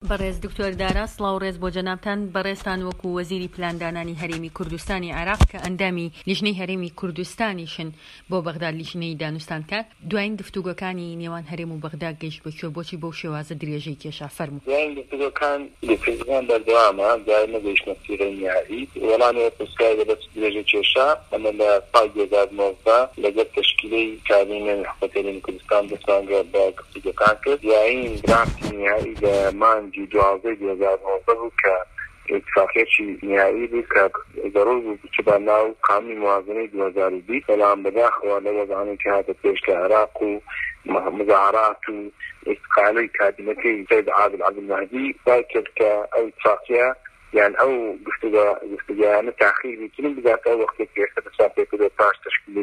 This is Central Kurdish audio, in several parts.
بەڕێز دکتۆر دارا سڵاو ڕێز بۆ جەنابتان بەڕێستان وەکو وەزیری پلاندانانی هەرێمی کوردستانی عێراق کە ئەندامی لیژنەی هەرێمی کوردستانیشن بۆ بەغداد لیژنەی دانوستان کات دوایین گفتوگۆکانی نێوان هەرێم و بەغداد گەیشت بۆ بۆچی بەو شێوازە درێژەی کێشا فەرموو. دوایین گفتوگۆکان لەپێزگان بەردەوامە دوای نەگەیشتنە سیرەی نهایی وەڵامی پرسیاری دەبێت درێژەی کێشا ئەمە لە ساڵ 2019 لەگەڵ تەشکیلەی کابینەی حکومەتی هەرێمی کوردستان دەستانگە بە گفتوگۆکان کرد. دوایین درافتی نهایی لە مانگی 12 2019 بوو کە اتفاقیەتی نهایی بوو کە ضرور بوو بچبە ناو قانونی موازنەی 2020 بەڵام بەداخەوە لە وەزانەی کە هاتە پێش لە عێراق و مظاهرات و استقالەی کابینەکەی سید عادل عەبدولمەهدی وای کرد کە ئەو اتفاقیە یان ئەو گفتوگۆیانە تاخیر بکەن بگاتە ئەو وەختێک کە ئێستا دەسان پێکردووە پاش تەشکیلی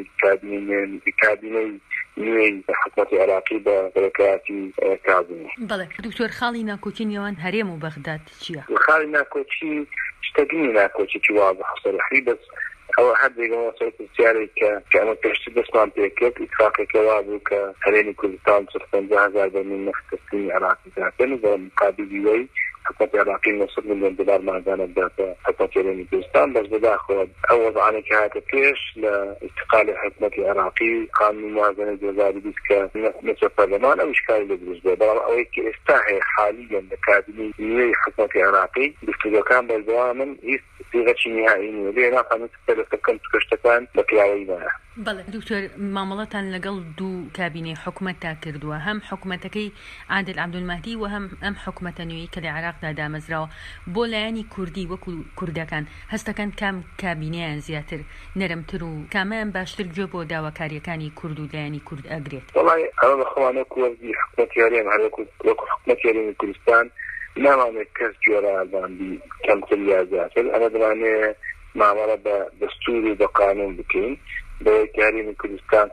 کابینەی نوێی حکومەتی عێراقی بە بەرەکەتی کابینە. بەڵێ دکتۆر خاڵی ناکۆچی نێوان هەرێم و بەغداد چییە؟ خاڵی ناکۆچی شتەبینی ناکۆچی واضح صریحی بس ئەوە هەردێکەوە سەر پرسیارێک کە ئەمە پێشتر دەستمان پێکرد اتفاقێکە وا بوو کە هەرێمی کوردستان 50,000 بەرمیل نەفت تەسلیمی عێراقی داتن و بە مقابلی وەی حکومەتی عێراقی 900 ملیۆن دلار ماگانە بداتە حکومەتی هەرێمی کوردستان بەس بەداخەوە ئەو وەزعانێک کە هاتە پێش لە استقالی حکومەتی عێراقی قانونی موازنەی 2020 کە نەچە پەرلەمان ئەو ئیشکالی لە دروست بێ بەڵام ئەوەی کە ئێستا هەیە حالیان لە کابینەی نوێی حکومەتی عێراقی گفتوگۆکان بەردەوامن هیچ صیغەی نهایی نییە لێ ناتوانێت پێلەکەن کەشتەکان بە پیاوەی وایە. بەڵێ دکتۆر مامەڵەتان لەگەڵ دوو کابینەی حکومەتتا کردووە هەم حکومەتەکەی عادل عەبدولمەهدی و هەم ئەم حکومەتە نوێی کە لە عێراقدا دامەزراوە بۆ لایەنی کوردی وەکو کوردەکان هەستەکان کام کابینەیان زیاتر نەرمتر و کامیان باشتر گوێ بۆ داواکاریەکانی کورد و لایەنی کورد ئەگرێت؟ وەڵای ئەوە بەخۆوانە کوردی حکومەتی هەرێم وەکو حکومەتی هەرێمی کوردستان نامانێت کەس گوێڕایەڵدانبی کەمتر یا زیاتر ئەمە دەمانێت مامەڵە بە دەستور و بە قانون بکەین بەوەی هەرێمی کوردستان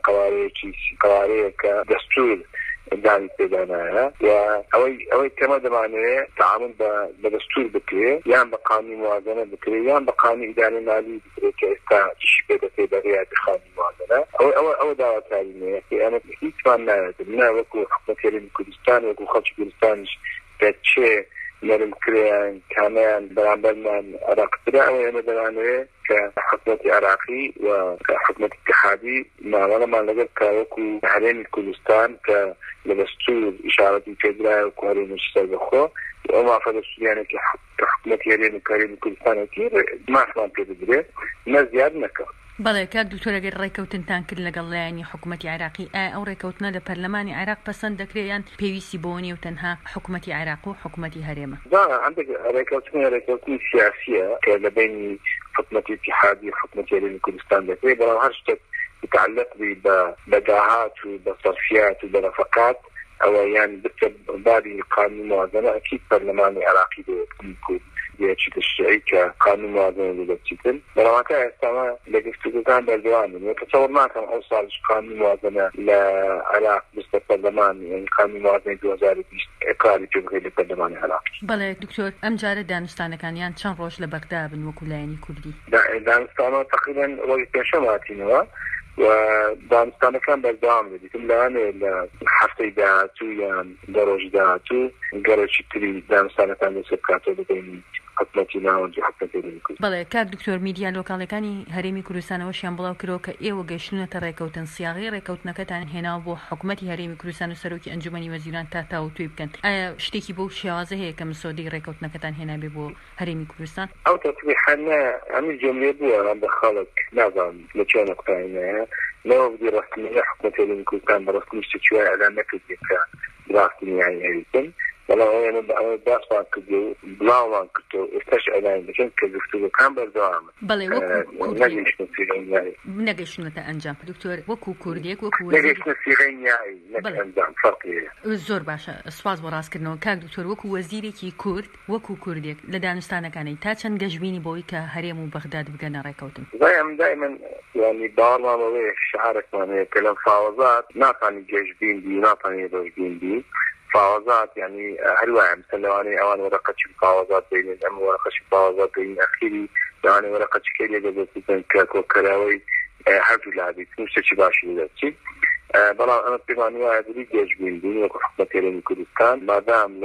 قوارەیەکە دەستور دانی پێدانایە و ئەوەی کەمە دەمانەوێت تعامل بە دەستور بکرێت یان بە قانونی موازنە بکرێت یان بە قانونی ئیدارەی مالی بکرێت کە ئێستا تیشی پێ دەکرێت بە ڕێیاتی قانونی موازنە ئەوە داواکاری نییە کە ئەمە هیچمان نایەت نه وەکو حکومەتی هەرێمی کوردستان وەکو خەڵکی کوردستانیش کە چێ نەرمکریان کامیان بەرامبەرمان عێراقترا ئەوە ئێمە دەمانەوێت کە حکومەتی عێراقی و حکومەتی اتحادی مامەڵەمان لەگەڵ کاوەکو هەرێمی کوردستان کە لە دەستور ئیشارەتی پێدرایە وەکو هەرێمیشی سەربەخۆ ئەو مافە دەستوریانێک کە حکومەتی هەرێمی کوردستانێتی مافمان پێ دەدرێت نە زیاد نەکەوت. بەڵێ کاک دکتۆر ئەگەر ڕێکەوتنتان کرد لەگەڵ لایەنی حکومەتی عێراقی ئەو ڕێکەوتنە لە پەرلەمانی عێراق پەسەند دەکرێت یان پێویستی بۆ نیە و تەنها حکومەتی عێراق و حکومەتی هەرێمە؟ عندك ڕێکەوتنی سیاسیە کە لە بینی حکومەتی اتحادی حکومەتی هەرێمی کوردستان دەکرێت بەڵام هەر شتێک متعلق بە داهات و بە صرفیات و بە نەفەقات ئەوە یان بابی قانونی موازنە ئەکید پەرلەمانی عێراقی دەکرێت یەکی تشریعی کە قانون موازنە دەچیتن بەڵامەکە ئێستاما لە گفتوگۆکان بەردەوامن تەسەوڕ ناکەم ئەو ساڵش قانون موازنە لە عێراق بستە پەرلەمان یعنی قانون موازنەی 2020 ئەکاری پێ بکرێت لە پەرلەمانی عێراق. بەڵێ دکتۆر ئەم جارە دانوستانەکانیان چەند ڕۆژ لە بەغدا بن وەکو لایەنی کوردی؟ دانوستانەوە تقریبا ڕۆژی پێنجشەممە هاتینەوە و دانوستانەکان بەردەوام دەبیتم لەوانەیە لە هەفتەی داهاتوو یان دە ڕۆژی داهاتوو گەڕێکی تری دانوستانەکان لەسەر بکاتەوە ببینی حکومەتی ناوەندی حکومەتی هەرێمی کوردستان. بەڵێ کاک دکتۆر میدیا لۆکاڵەکانی هەرێمی کوردستانەوەشیان بڵاو کردەوە کە ئێوە گەیشتونەتە ڕێکەوتن سیاغی ڕێکەوتنەکەتان هێناوە بۆ حکومەتی هەرێمی کوردستان و سەرۆکی ئەنجومەنی وەزیران تاو توی بکەن. ئایا شتێکی بەو شێوازە هەیە کە مسۆدەی ڕێکەوتنەکەتان هێنابێ بۆ هەرێمی کوردستان؟ ئەو تەطبیقانە ئەمی جملێ بووە بە خەڵک نازانم لە چۆن نقطەیە لەوە بدی ڕستنیە حکومەتی هەرێمی کوردستان بە ڕستنی شتێکی وایە ئەلان نەکردێت کە دراستی نهایی هەریتن بەڵام ئەوە باسمان کردو و بڵاومان کردو ئێستاش ئەلان دەکەن کە گفتوگۆکان بەردەوامن. بەڵێ نەگەیشتنە سیغەی نهایی نەگەیشتونەتە ئەنجام دکتۆر وەکو کوردێک وەکو نەگەیشتنە سیغەی نهایی نەک ئەنجام فەرقیە. زۆر باشە سواز بۆ ڕاستکردنەوە کاک دکتۆر وەکو وەزیرێکی کورد وەکو کوردێک لە دانوستانەکانی تا چەند گەشتبینی بۆی کە هەرێم و بەغداد بگەنە ڕێکەوتن؟ دائما يعني باڕمان بەوەیە شعارێکمان هەیە کە لەم فاوەزات ناتوانانی گەشتبین بی ناتوانانی ڕۆژبین بی فاوەزات يعني هەروایە مسلمانەی ئەوان وەرەقەی فاوەزات بینن ئەم وەرەقەی فاوەزات بین ئەخیری لەوانەیە وەرەقەی کێلێ دەبێتن کە کۆکەراوەی هەردوو لابێت شتێکی باشی دەچیت بەڵام ئەمە پێمان وایە دوری گەشتبین بین وەکو حکومەتی هەرێمی کوردستان مادام لە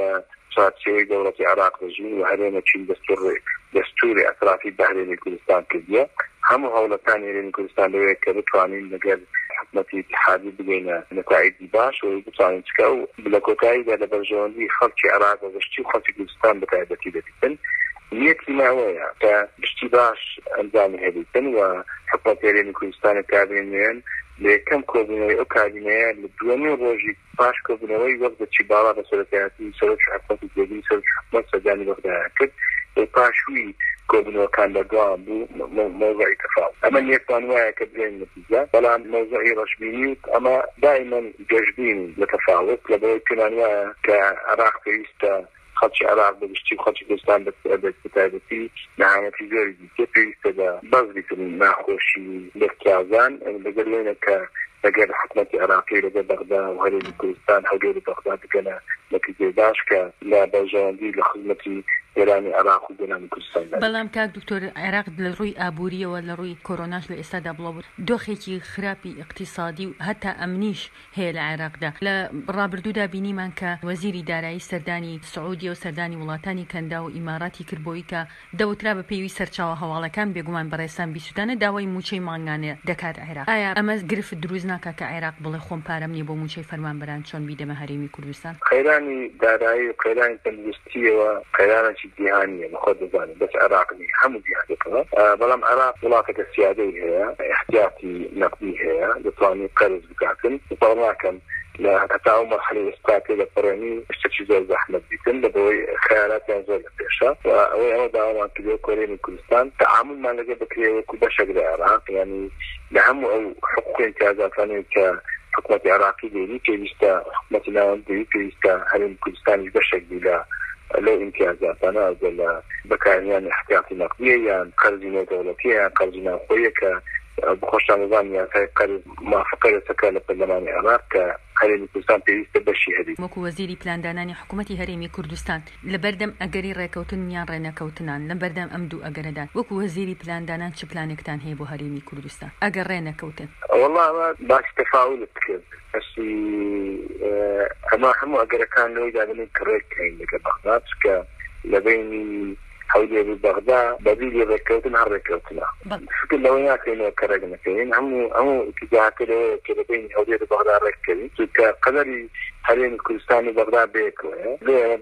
چارچێوەی دەوڵەتی عێراق دەژین و هەرێمەچین دەستوری ئەطرافی بەهرێمی کوردستان کردیە. هەموو هەوڵەکانی هەرێمی کوردستان لەوەیە کە بتوانین لەگەر حکومەتی اتحادی بگەینە نەتائیجی باش و بتوانین چکە و لە کۆتاییدا لە بەرژەوەندی خەڵکی عێراق و گشتی و خەڵکی کوردستان بەتایبەتی دەبیتن. نیەتی ماوەیە کە گشتی باش ئەنجامی هەبیتن و حکومەتی هەرێمی کوردستان کابینەیان لە یەکەم کۆبوونەوەی ئەو کابینەیە لە دووەمین ڕۆژی پاش کۆبوونەوەی وەک دەچی باڵا بە سەرەتایەتی سەرۆک حکومەتی جێگیری سەرۆک حکومەت سەردانی بەغدایە کرد و پاشووی کۆبوونەوەکان بەردەوام بوو مەوزوعی تەفاوت. ئەمە یەکمان وایە کە بگەین نەتیجە، بەڵام مەوزوعی ڕەشبینی ئەمە دائیمەن گەشتبین لە تەفاوت لەبەرەوەی پێمان وایە کە عێراق پێویستە خەڵکی عێراق بەگشتی و خەڵکی کوردستان بەتایبەتی نەهامەتی زۆری دیکە پێویستە بە بەزیکردن ناخۆشی لەفتیازان لەگەر لێنە کە لەگەر حکومەتی عێراقی لەگەر بەغدا و هەرێمی کوردستان هەولێری بەغدا بگەنە نەتیجەی باش کە لە بەرژەوەندی لە خزمەتی گەرانی عێراق و گەرانی کوردستان. بەڵام کاک دکتۆر عێراق لە ڕووی ئابووریەوە لە ڕووی کۆرۆناش لە ئێستادا بڵاو دۆخێکی خراپی اقتصادی و هەتا ئەمنیش هەیە لە عێراقدا. لە ڕابردوودا بینیمان کە وەزیری دارایی سەردانی سعودیە و سەردانی وڵاتانی کەندا و ئیماراتی کردبووی کە دەوترا بە پێوی سەرچاوە هەواڵەکان بێگومان بەڕێستان بیسوودانە داوای موچەی مانگانە دەکات عێراق. ئایا ئەمە گرفت دروست ناکات کە عێراق بڵێ خۆم پارەم نییە بۆ موچەی فەرمانبەران چۆن بیدەمە هەرێمی کوردستان؟ قەیرانی دارایی و قەیرانی تەندروستیەوە قەیرانێکی جیهانیە بەخۆ دەزانێت بەس عێراقنی هەموو جیهانەکەوە، بەڵام عێراق وڵاتێکە سیادەی هەیە، احتیاطی نەقدی هەیە، دەتوانێت قەرز بکاتن بەڵام لە هەتا ئەو مەرحەلەی ئێستاکە لە پەڕێنی شتێکی زۆر زەحمەت بیتن لەبەوەی خەیاراتیان زۆر لە پێشە و ئەوەی ئەوە داوامان کردووە کۆرێمی کوردستان تەعاملمان لەگەڵ بکرێ وەکو بەشێک لە عێراق، یعنی لە هەموو ئەو حقوق امتیازاتانەی کە حکومەتی عێراقی دێنی پێویستە حکومەتی ناوەندی پێویستە هەرێمی کوردستانیش بەشێک بی لە امتیازاتانە لە بەکارهێنانی احتیاطی نەقدیە یان قەرزی نێودەوڵەتیە یان قەرزی ناوخۆییە کە بخۆشدانەزان یاسای قەرز موافقە دەکا لە پەرلەمانی عێراق کە هەرێمی کوردستان پێویستە بەشی هەبێت. وەکو وەزیری پلاندانانی حکوومەتی هەرێمی کوردستان لە بەردەم ئەگەری ڕێکەوتن یان ڕێنەکەوتنان لە بەردەم ئەم دوو ئەگەرەدان وەکو وەزیری پلاندانان چ پلانێکتان هەیە بۆ هەرێمی کوردستان ئەگەر ڕێنەکەوتن؟ وەڵڵا ئەمە باش تەفاوت کرد ئەمە هەموو ئەگەرەکان لەوەی دابنین کە ڕێککەین لەگەڵ بەغدا کە لە بینی هەولێری بەغدا بەبیلی ڕێککەوتن هەر ڕێککەوتنە فکر لەوەی ناکەینەوە کە ڕێک نەکەین هەموو اتجاهاکە لەوەیە کە لە بینی هەولێری بەغدا ڕێککەوین کە قەدەری هەرێمی کوردستانی بەغدا بێکەوە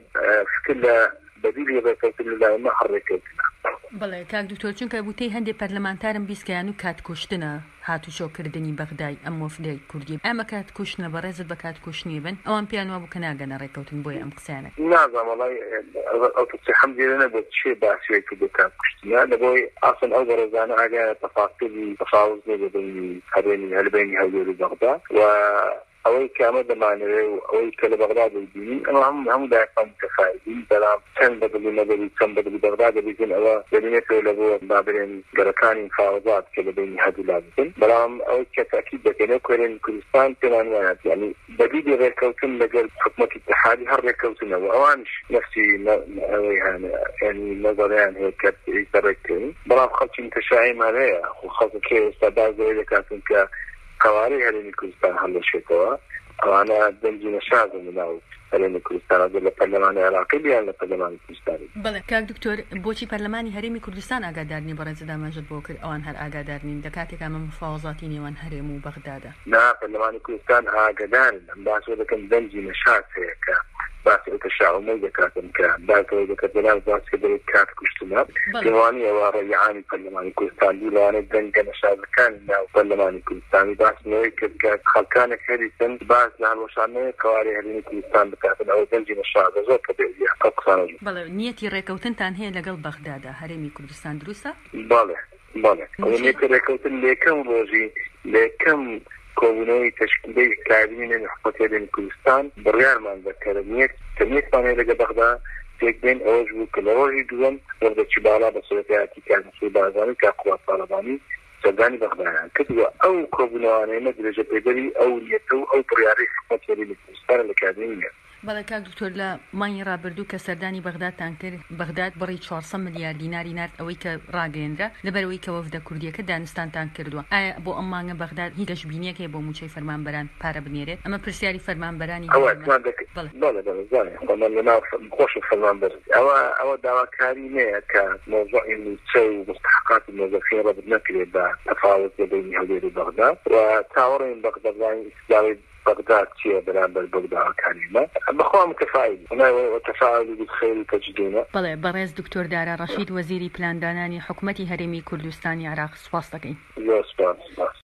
فکر لە بەبیلی ڕێککەوتن لەلایەنە هەر ڕێککەوتنە. بەڵێ کاک دکتۆر چونکە بوتەی هەندێک پەرلەمانتارم بیستکەیان و کاتکوشتنە هاتوچۆکردنی بەغدای ئەم وەفدەی کوردی ئەمە کاتکوشتنە بەڕێزت بە کاتکوشتنی بن ئەوان پیان وابوو کە ناگەنە ڕێکەوتن بۆی ئەم قسەیانە نازانم وەڵای ئەو حەمدێنە نەبوو چێ باسیۆی کردو کاتکوشتنە لەبۆی ئاسن ئەو بەڕێزانە ئاگایە تەفاسیلی تەفاوت لێ بینی هەرێمی هەولێری بەغدا و ئەوەی کە ئەمە دەمانەوێ و ئەوەی کە لە بەغدا دەبینین ئەمە هەموو دایقان متەفاوتین بەڵام چەند بەدڵی نەبێت چەند بەدڵی بەغدا دەبیتن ئەوە دەبینێتەوە لە بۆ بابرێن گەرەکانی مفاوضات کە لە بینی هەردوو لا بکەن بەڵام ئەوەی کە تاکید دەکەنێت کۆرێمی کوردستان پێمان وایە یعنی بەبیلی ڕێککەوتن لەگەڵ حکومەتی اتحادی هەر ڕێککەوتنەوە ئەوانش نفسی ئەوەی هەیە یعنی نەزەریان هەیە کە ئیستا ڕێککەین بەڵام خەڵکی متەشائیمان هەیە خەڵکی ئێستا بازەوەی دەکاتن کە قوارەی هەرێمی کوردستان هەڵدەشێتەوە ئەوانە دەنجی نەشازن لەناو هەرێمی کوردستان لە پەرلەمانی عێراقی بیان لە پەرلەمانی کوردستانی. بەڵێ کاک دکتۆر بۆچی پەرلەمانی هەرێمی کوردستان ئاگادارنی بەڕێزەدا مەژت بۆ کرد ئەوان هەر ئاگادار نین لە کاتێک ئەمە مفاوەزاتی نێوان هەرێم و بەغدادا؟ نا پەرلەمانی کوردستان ئاگادارن ئەم باسۆ دەکەن دەنجی نەشاز هەیە کە باسی ئەو تەشاؤمەی دەکاتن کە باسەوەی دەکات بەناو باسی کە دەوێت کاتکوشتنە پێوانی ئەوە ڕێیعانی پەرلەمانی کوردستان دوو لەوانەیە دەنگە نەشازەکانی ناو پەرلەمانی کوردستانی باسنەوەی کرد کە خەڵکانێک هەریتن باس لە هەڵوەشانەیە کەواری هەرێمی کوردستان بکاتن ئەوە دەنجی نەشازە زۆر کە بێزیە ئەو قسانە. بەڵێ نیەتی ڕێکەوتنتان هەیە لەگەڵ بەغدادا هەرێمی کوردستان دروستە؟ بەڵێ نیەتی ڕێکەوتن لە یەکەم ڕۆژی لە یەکەم کۆبوونەوەی تەشکیلەی کابینەی حکومەتی هەرێمی کوردستان بڕیارمان دەکرد نیەتمان هەیە لەگەڵ بەغدا تێکبین ئەوەش بوو کە لە ڕۆژی دووەم وەردەچی باڵا بە سەرەتایەتی کارنەسووی بارزانی کا قوات پارلەمانی سەردانی بەغدایان کردووە ئەو کۆبوونەوانەیە درێژە پێدەری ئەو نیەتە و ئەو بڕیارەی حکومەتی هەرێمی کوردستان لە کابینەیە بەڵێ کاک دکتۆر لە مانگی ڕابردوو کە سەردانی بەغدادتان کرد بەغداد بڕی 400 ملیار دیناری نرد ئەوەی کە ڕاگەیەندرا لەبەرەوەی کە وەفدە کوردیەکە دانستانتان کردووە ئایا بۆ ئەم مانگە بەغداد هیچ گەشتبینیەک هەیە بۆ موچەی فەرمانبەران پارە بنێرێت ئەمە پرسیاری فەرمانبەرانی خۆش فەرمانبەر ئەوە داواکاری نەیە کە مۆزوعی موچە و مستحقاتی مۆزەفین ڕەبط نەکرێت بە تەفاوت بەبینی هەولێر و بەغداد و تاوەڕێین بەغدادڵانی ئیسلامی بغداد چیە بەرامبەر بەغدادەکانیمە بەخوا متفاعل وتفاعل بالخير تجدونه. بەڵێ بەڕێز دکتۆر دارا ڕەشید وەزیری پلاندانانی حکوومەتی هەرێمی کوردستانی عێراق سوپاس دەکەین. سپاس.